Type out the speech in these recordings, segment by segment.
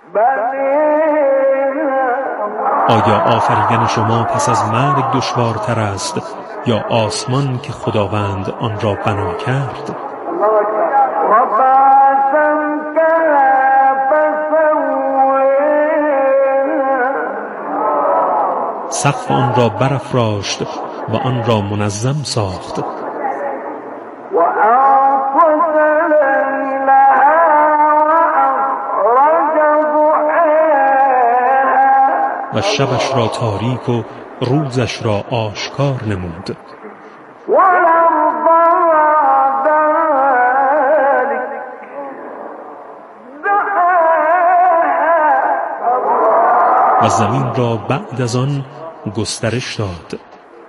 آیا آفریدن شما پس از مرگ دشوارتر است یا آسمان که خداوند آن را بنا کرد؟ سقف آن را برافراشت و آن را منظم ساخت و شبش را تاریک و روزش را آشکار نمود و زمین را بعد از آن گسترش داد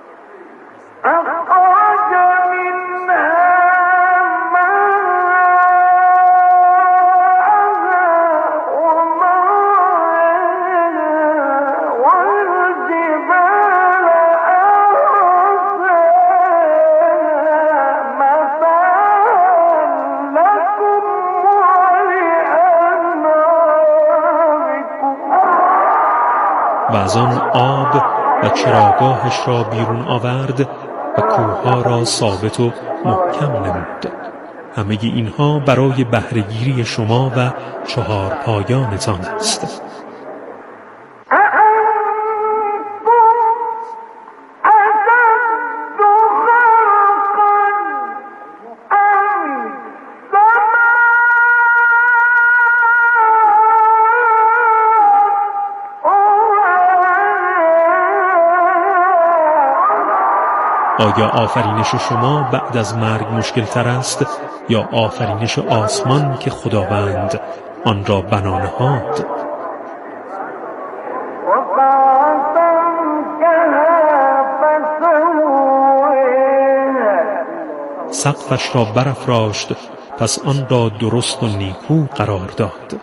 و از آن آب و چراگاهش را بیرون آورد و کوهها را ثابت و محکم نمود. همه اینها برای بهره‌گیری شما و چهار پایانتان است. آیا آفرینش شما بعد از مرگ مشکل تر است یا آفرینش آسمان که خداوند آن را بنا نهاد؟ سقفش را برافراشت پس آن را درست و نیکو قرار داد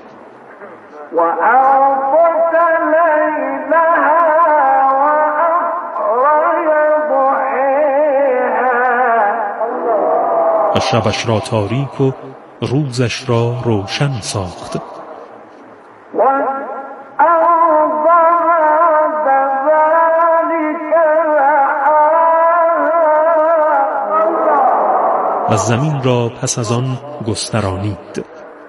و شبش را تاریک و روزش را روشن ساخت و زمین را پس از آن گسترانید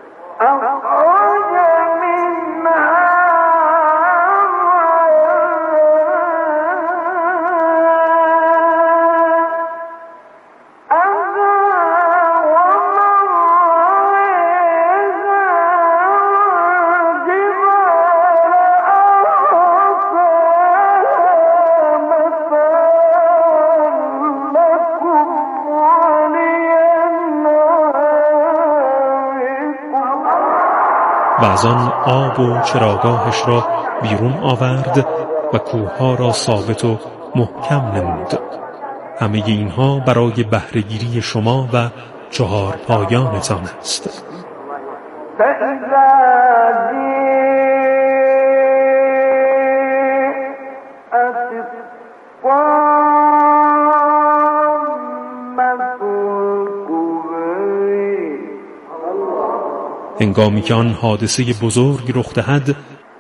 و از آن آب و چراگاهش را بیرون آورد و کوهها را ثابت و محکم نمود. همه اینها برای بهره‌گیری شما و چهار پایانتان است. هنگامی که آن حادثه بزرگ رخ دهد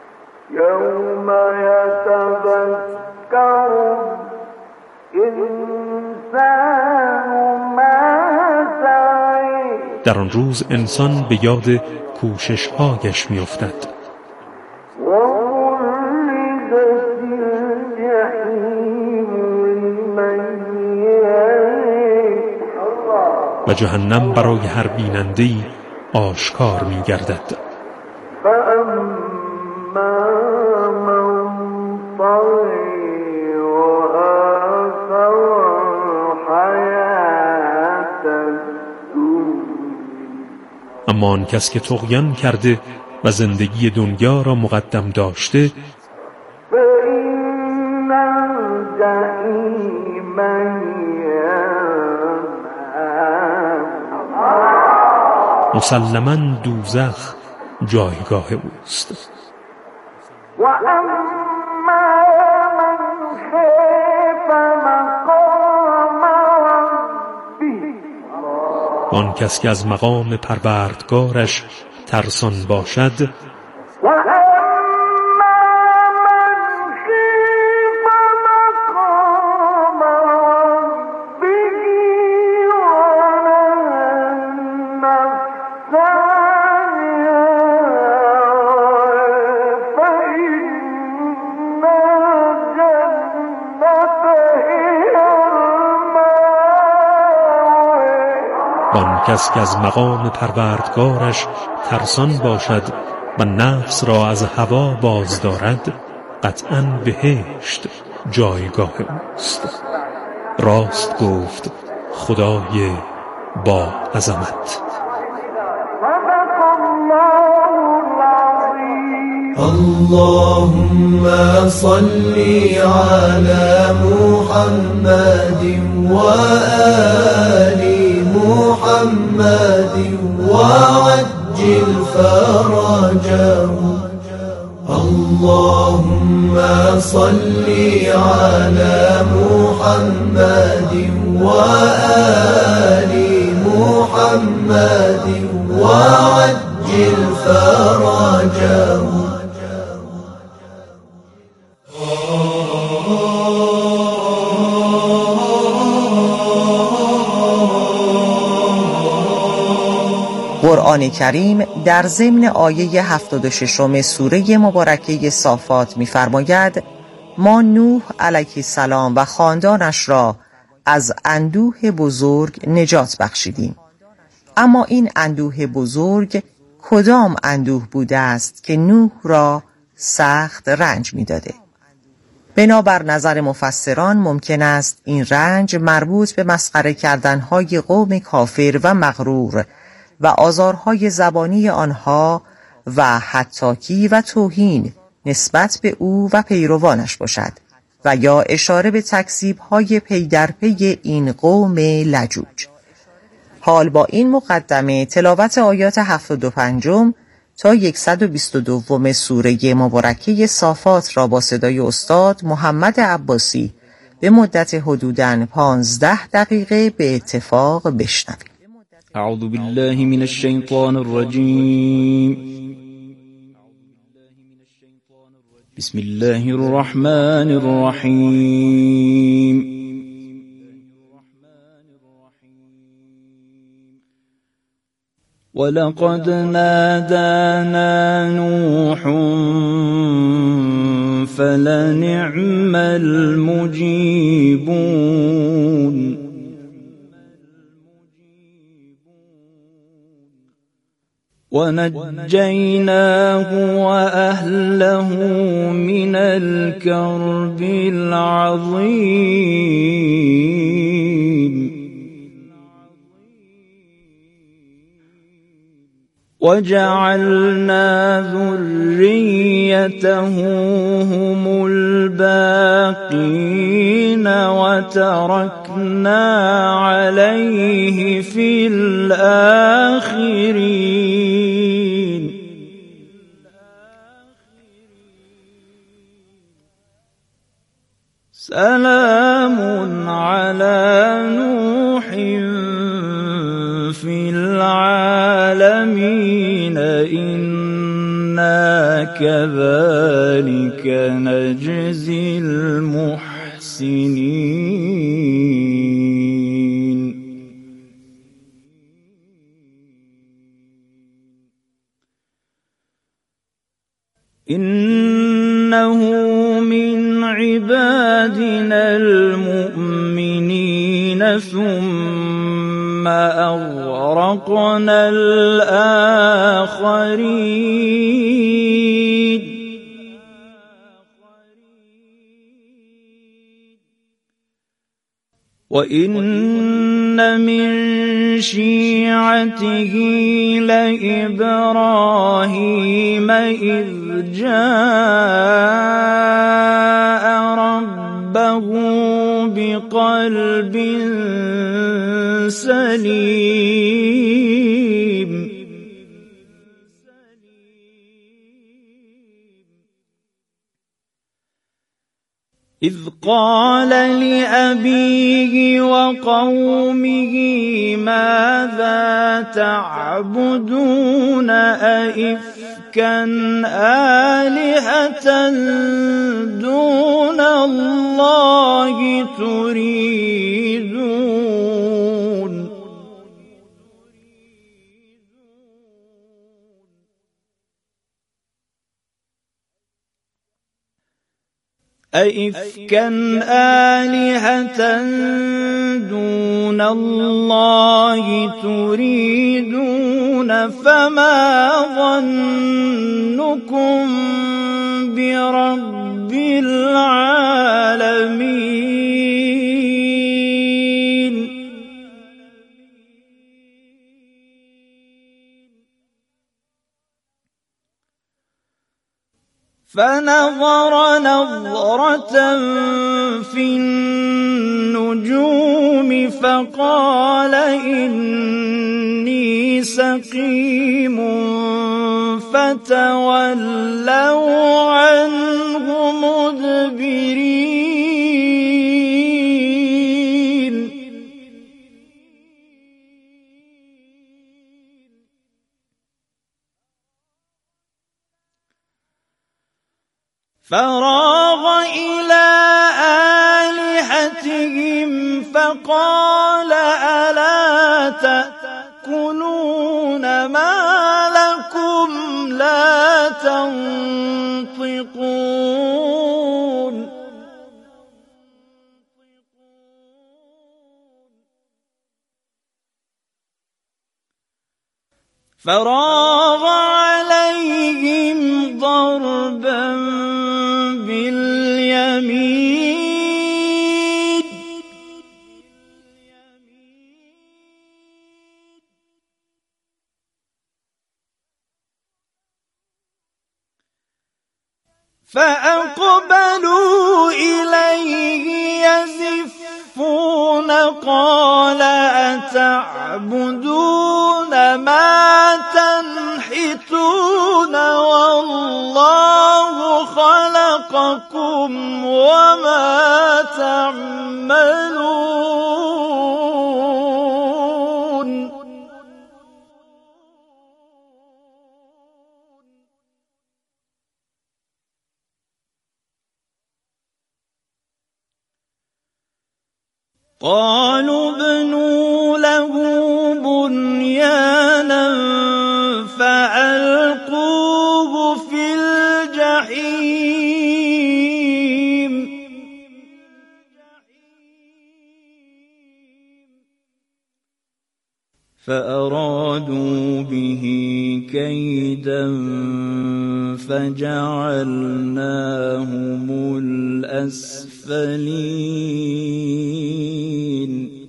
در آن روز انسان به یاد کوشش‌هایش می‌افتد و جهنم برای هر بیننده‌ای آشکار می گردد. اما آن کس که طغیان کرده و زندگی دنیا را مقدم داشته مسلماً دوزخ جایگاه اوست. آن کس که از مقام پروردگارش ترسان باشد آن کس که از مقام پروردگارش ترسان باشد و نفس را از هوا باز دارد، قطعاً بهشت جایگاه اوست. راست گفت خدای با عظمت. اللهم صل على محمد وآل محمد وعجل فرجهم. اللهم صل على محمد وآل محمد وعجل فرجهم. قرآن کریم در ضمن آیه 76 سوره مبارکه صافات می‌فرماید: ما نوح علیه السلام و خاندانش را از اندوه بزرگ نجات بخشیدیم. اما این اندوه بزرگ کدام اندوه بوده است که نوح را سخت رنج می‌داده؟ بنابر نظر مفسران ممکن است این رنج مربوط به مسخره کردنهای قوم کافر و مغرور و آزارهای زبانی آنها و حطاکی و توهین نسبت به او و پیروانش باشد و یا اشاره به تکذیب‌های پی در پی این قوم لجوج. حال با این مقدمه تلاوت آیات 75 تا 122 سوره مبارکه صافات را با صدای استاد محمد عباسی به مدت حدوداً 15 دقیقه به اتفاق بشنوید. اعوذ بالله من الشیطان الرجیم. بسم الله الرحمن الرحیم. ولقد نادانا نوح فلنعم المجيبون. ونجيناه وأهله من الكرب العظيم. وجعلنا ذريته هم الباقين وتركنا عليه في الآخرين. سلام على نوح في العالمين إنا كذلك نجزي المحسنين. إنه من عبادنا المؤمنين ثم أغرقنا الآخرين. وإن من شيعته لإبراهيم إذ جاء ربه بقلب سليم. إذ قال لأبيه وقومه ماذا تعبدون أئفكا أئفكا آلهة دون الله تريدون أئفكا آلهة دون الله تريدون فما ظنكم برب العالمين فنظر نظرة في النجوم فقال إني سقيم فتولوا عنه مدبرين فراغ إلى آلهتهم فقال ألا تأكلون ما لكم لا تنطقون فراغ عليهم ضربا باليمين فأقبلوا إليه يزفون قال أتعبدون ما تنحتون والله خلقكم وما تعملون قالوا ابنوا له بنيانا فألقوه في الجحيم فأرادوا به كيدا فجعلناهم الأسفلين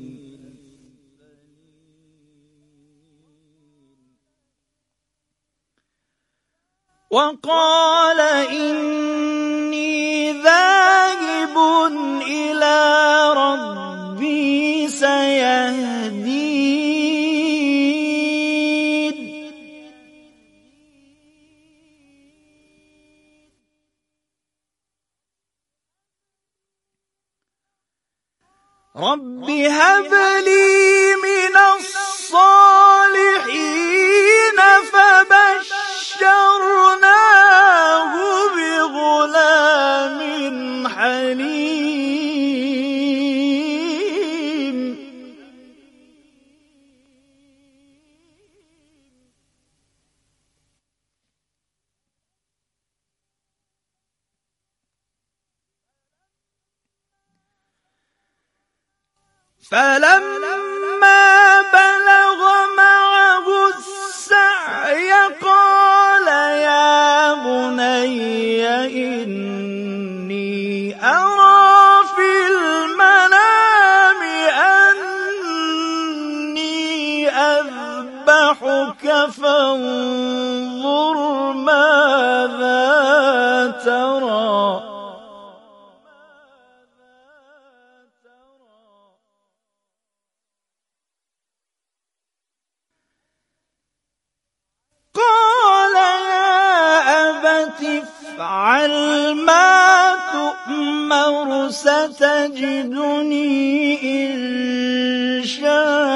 وقال إني ذاهب إلى ربي سيهدين رب هب لي من الصالحين فبشرناه بغلام حليم فلما بلغ معه السعي قال يا بني إني أرى في المنام أني أذبحك فانظر ماذا ترى قال يا أبت افعل ما تؤمر ستجدني إن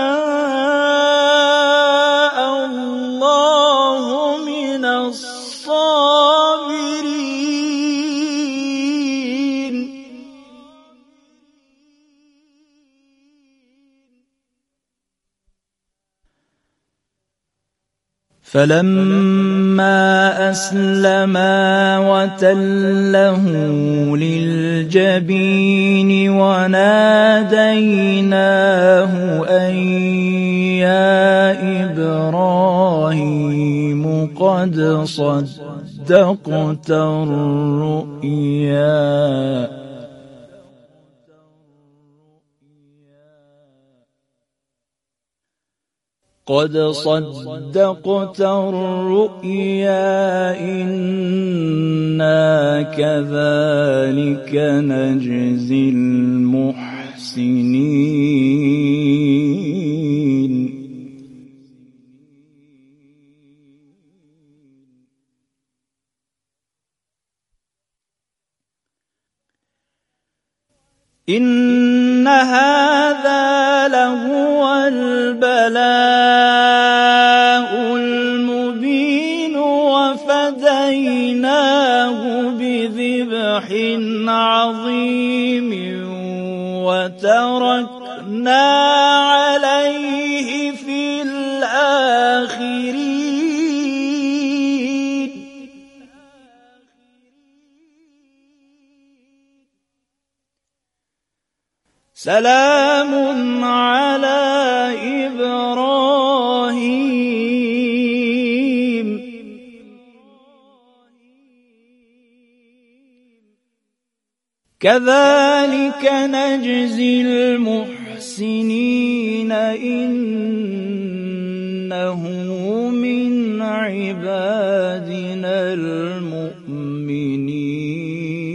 شاء الله من الصابرين فلما أسلما وتله للجبين وناديناه أن يا إبراهيم قد صدقت الرؤيا إنا كذلك نجزي المحسنين إن هذا لهو البلاء المبين وفديناه بذبح عظيم وتركنا عليه في الآخرين سلام على إبراهيم كذلك نجزي المحسنين إنه من عبادنا المؤمنين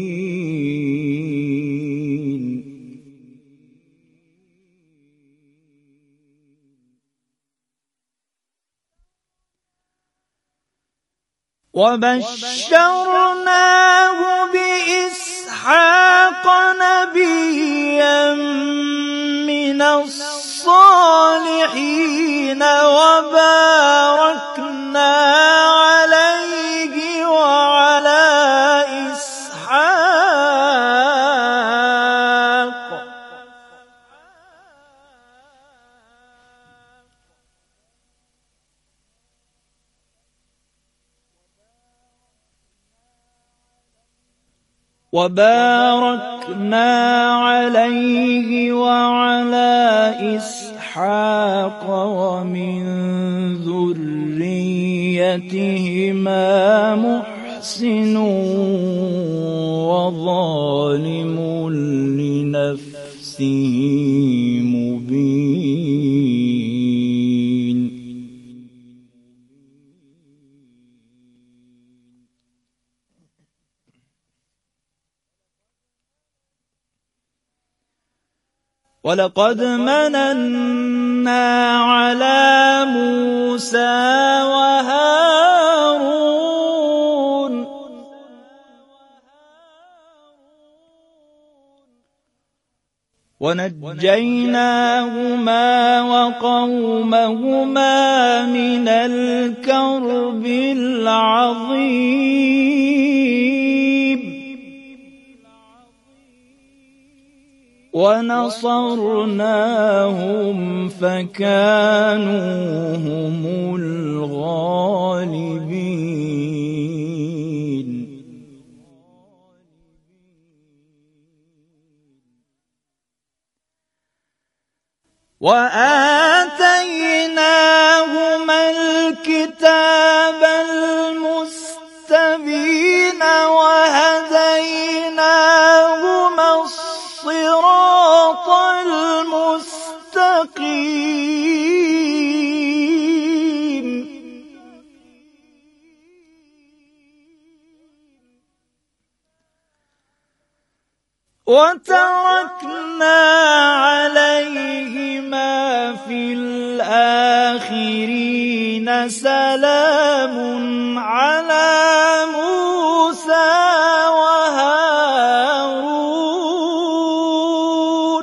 وبشرناه بإسحاق نبيا من الصالحين وباركنا عليه وعلى إسحاق ومن ذريتهما محسن وظالم لنفسه مبين ولقد مننا على موسى وهارون ونجيناهما وقومهما من الكرب العظيم ونصرناهم فكانوا هم الغالبين وآتيناهما الكتاب المستبين وهديناهما الصراط المستقيم وتركنا عليهما في الآخرين سلام على موسى وهارون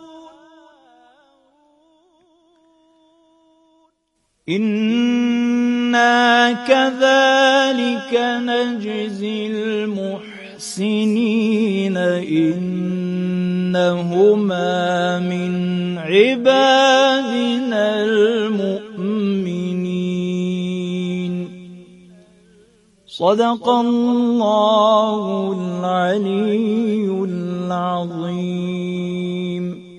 إنا كذلك نجزي المحسنين إنهما من عبادنا المؤمنين صدق الله العلي العظيم.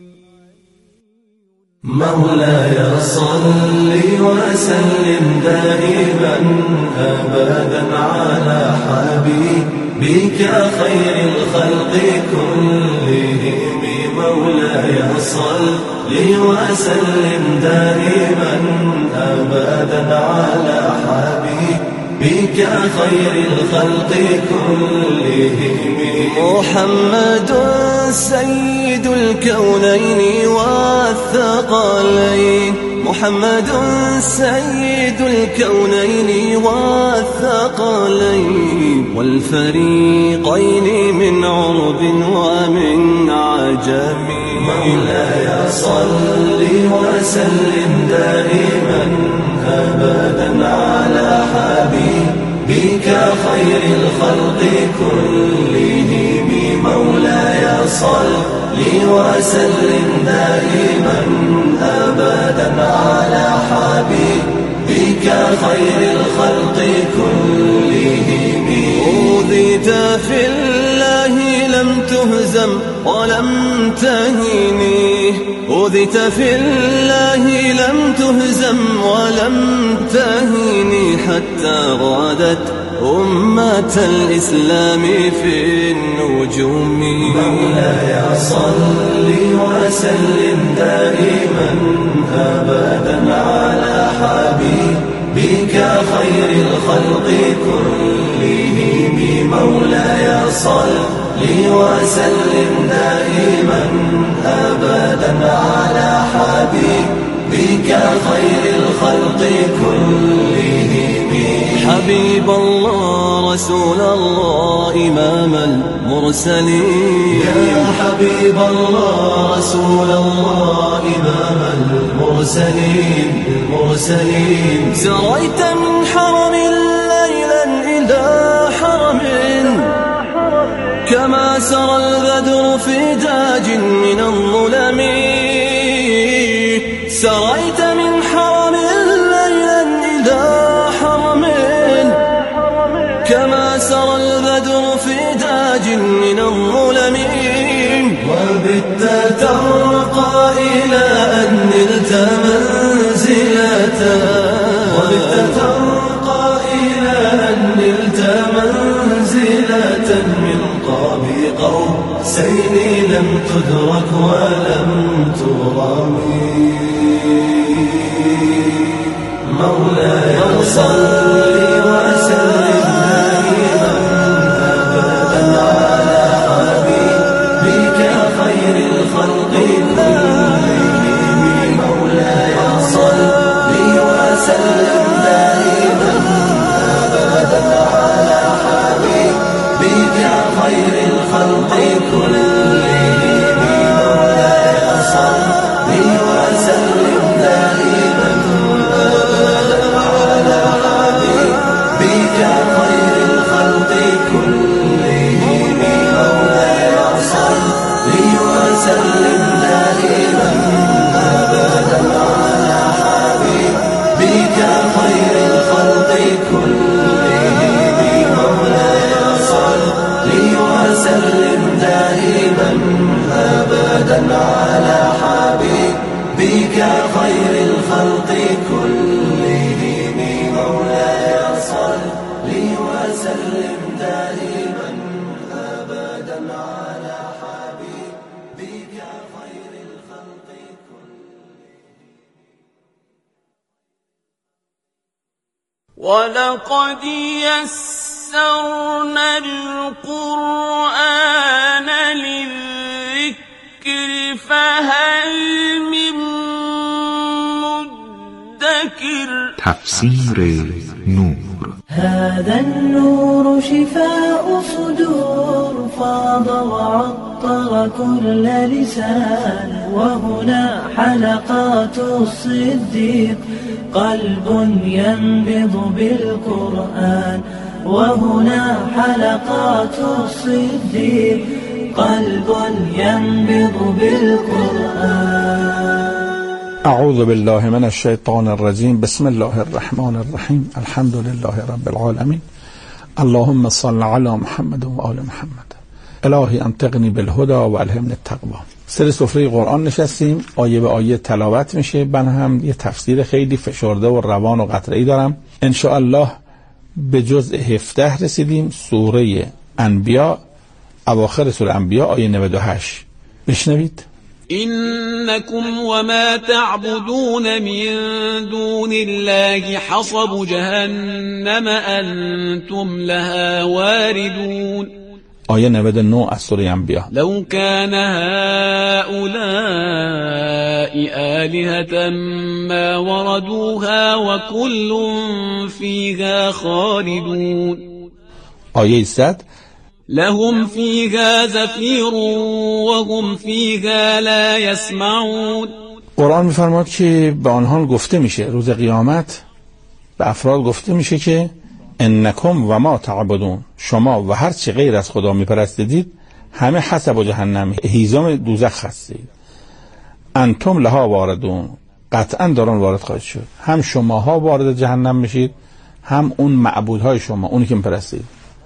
مولاي صل وسلم دائما أبدا على حبيبك خير الخلق كلهم. مولاي صل وسلم دائما أبدا على حبيبك خير الخلق كلهم. محمد سيد الكونين والثقلين، محمد سيد الكونين والثقلين والفريقين من عرب ومن عجم. مولاي صل وسلم دائما أبدا على حبيبك خير الخلق كلهم. مولاي صل وسلم دائما أبدا على حبيبك خير الخلق كلهم. أوذيت في الله لم تهزم ولم تهني، أوذيت في الله لم تهزم ولم تهني حتى غادت أمة الإسلام في النجوم. مولاي صل وسلم دائما أبدا على حبيبك خير الخلق كلهم. مولاي صل وسلم دائما أبدا على حبيبك خير الخلق كلهم. حبيب الله رسول الله إمام المرسلين، يا حبيب الله رسول الله إمام المرسلين. سريت من حرم ليلا إلى حرم كما سرى البدر في داج من الظلم. سريت من حرم ليلا إلى حرم كما سرى البدر في داج من الظلم. وبت ترقى إلى أن نلت منزلة، وبت ترقى إلى أن نلت منزلة من قاب قوسين لم تدرك ولم ترمي. مولاي صل وسلم دائما أبدا على حبيبك خير الخلق كلهم. مولاي صل وسلم دائما أبدا على حبيبك خير الخلق كلهم. مولاي صل وسلم دائما أبدا على حبيبك خير الخلق كلهم. مولاي صل وسلم دائما أبدا على حبيبك خير الخلق كلهم. مولاي صل وسلم دائما أبدا على حبيبك خير الخلق كلهم. مولاي صل وسلم دائما أبدا على حبيبك خير الخلق كلهم. ولقد يسرنا القرآن للذكر فهل من مدكر. تفسیر نور. هذا النور شفاء صدور فاض وعطر كل لسان. وهنا حلقات الصديق قلب ينبض بالقرآن. وهنا حلقات الصديق قلب ينبض بالقرآن. أعوذ بالله من الشيطان الرجيم. بسم الله الرحمن الرحيم. الحمد لله رب العالمين. اللهم صل علی محمد و آل محمد. الهی انطقنی بالهدى و الهمنی التقوی. سر سفره قرآن نشستیم، آیه به آیه تلاوت میشه. من هم یه تفسیر خیلی فشرده و روان و قطعی دارم. ان شاء الله به جزء 17 رسیدیم، سوره انبیاء، اواخر سوره انبیاء آیه 98. بشنوید. إنكم وما تعبدون من دون الله حصب جهنم أنتم لها واردون. آیه 99 از سوره انبیاء. لو كان هؤلاء آلهة ما وردوها وكل فيها خالدون. آیه 100 لهم فيها زفير وهم فيها لا يسمعون. قرآن میفرماد که به آنها گفته میشه روز قیامت، به افراد گفته میشه که انکم و ما تعبدون، شما و هر چی غیر از خدا میپرستید همه حسب جهنم، هیزم دوزخ هستید. انتم لها واردون، قطعا دارن وارد خواهید شد. هم شماها وارد جهنم میشید، هم اون معبودهای شما، اونی که میپرستید،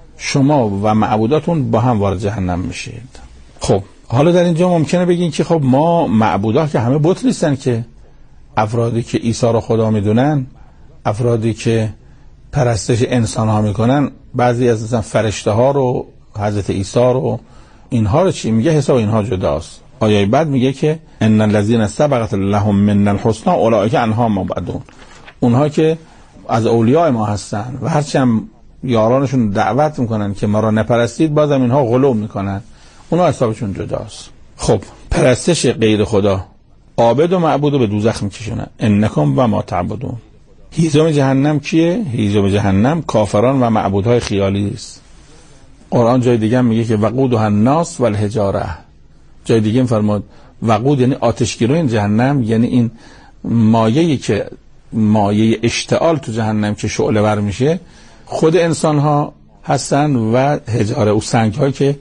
شما و معبوداتون با هم وارد جهنم میشید. خب حالا در اینجا ممکنه بگین که خب ما معبودها که همه بت نیستن که، افرادی که عیسی رو خدا میدونن، افرادی که پرستش انسان ها میکنن، بعضی از مثلا فرشته ها رو، حضرت عیسی رو، اینها رو چی میگه؟ حساب اینها جداست. آیه بعد میگه که ان الذين سبقت لهم من الحسنى اولئک عنها مبعدون، اونها که از اولیاء ما هستن و هرچند یارانشون دعوت میکنن که ما را نپرستید، بازم اینها غلو میکنن، اونها حسابشون جداست. خب پرستش غیر خدا، عابد و معبود رو به دوزخ میکشونن. انکم و ما تعبدون. هیزم جهنم کیه؟ هیزم جهنم کافران و معبودهای خیالی است. قرآن جای دیگه میگه که وقودها الناس والحجاره. جای دیگه میفرماد وقود یعنی آتشگیران جهنم، یعنی این مایه‌ای که مایه اشتعال تو جهنم که شعله ور میشه خود انسان ها هستن و حجاره و سنگ هایی که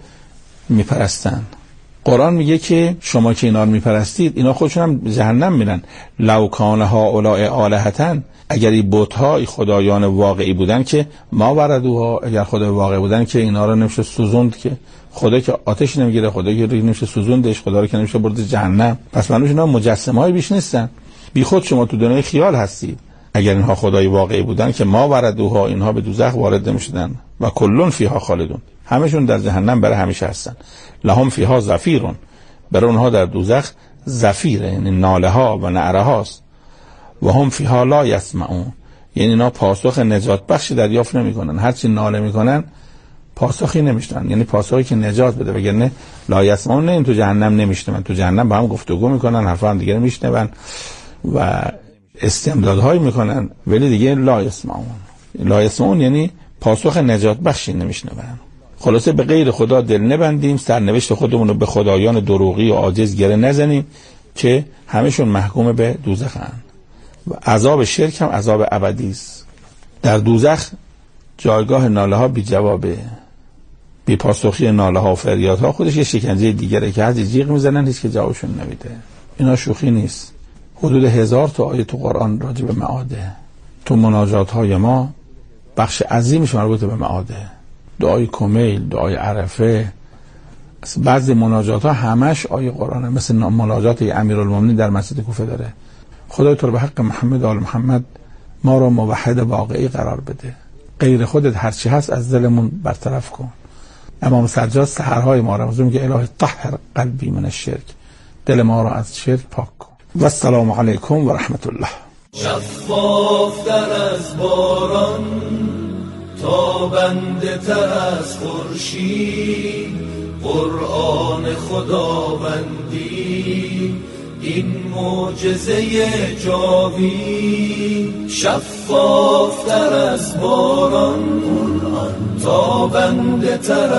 میپرستن. قرآن میگه که شما که اینا رو میپرستید اینا خودشون هم جهنم میرن. لو کان هؤلاء آلهة، اگر این بت ها خدایان واقعی بودن که ما وردوها، اگر خدای واقعی بودن که اینا رو نمیشه سوزوند، که خدا که آتش نمیگیره، خدا که نمیشه سوزوندش، خدا رو که نمیشه برد جهنم، پس معنیش اینا مجسمه های بیش نیستن. بی خود شما تو دنیای خیال هستید. اگر اینها خدای واقعی بودن که ما وردوها، اینها به دوزخ وارد نمیشدن و کلون فیها خالدون، همشون در جهنم برای همیشه هستن. لهم فیها زفیرون، برای اونها در دوزخ زفیره، یعنی ناله ها و نعره هاست. و هم فیها لا یسمعون، یعنی اینا پاسخ نجات بخشی دریافت نمیکنن. هرچی ناله میکنن پاسخی نمیشنن، یعنی پاسخی که نجات بده. وگرنه لا یسمعون نه، این تو جهنم نمیشنون، تو جهنم با هم گفتگو میکنن، حرف هم دیگه میشنون و استمدادهایی میکنن، ولی دیگه لا یسمعون. لا یسمعون یعنی پاسخ نجات بخشی نمیشنون. خلاصه به غیر خدا دل نبندیم، سرنوشت خودمون رو به خدایان دروغی و عاجز گره نزنیم که همشون محکوم به دوزخن. و عذاب شرک هم عذاب ابدی است. در دوزخ جایگاه ناله ها بی جوابه، بی پاسخی ناله ها و فریادها خودش یه شکنجه دیگره که هرچی جیغ میزنن هیچ که جوابشون نمیده. اینا شوخی نیست. حدود 1000 تا آیه تو قرآن راجع به معاده. تو مناجات های ما بخش عظیمش مربوط به معاده. دعای کمیل، دعای عرفه، بعضی مناجات ها همش آیه قرآنه، مثل مناجات امیرالمومنین در مسجد کوفه داره. خدای تو رو به حق محمد و آل محمد ما را موحد واقعی قرار بده، غیر خودت هرچی هست از دلمون برطرف کن. امام سجاد سحرهای ما را میگه الهی طهر قلبی من الشرک، دل ما را از شرک پاک کن. و السلام علیکم و رحمت الله. شفاف در از باران، تابنده تر از خورشید، قرآن خداوندی این معجزه جاوید. شفاف تر از باران، تابنده تر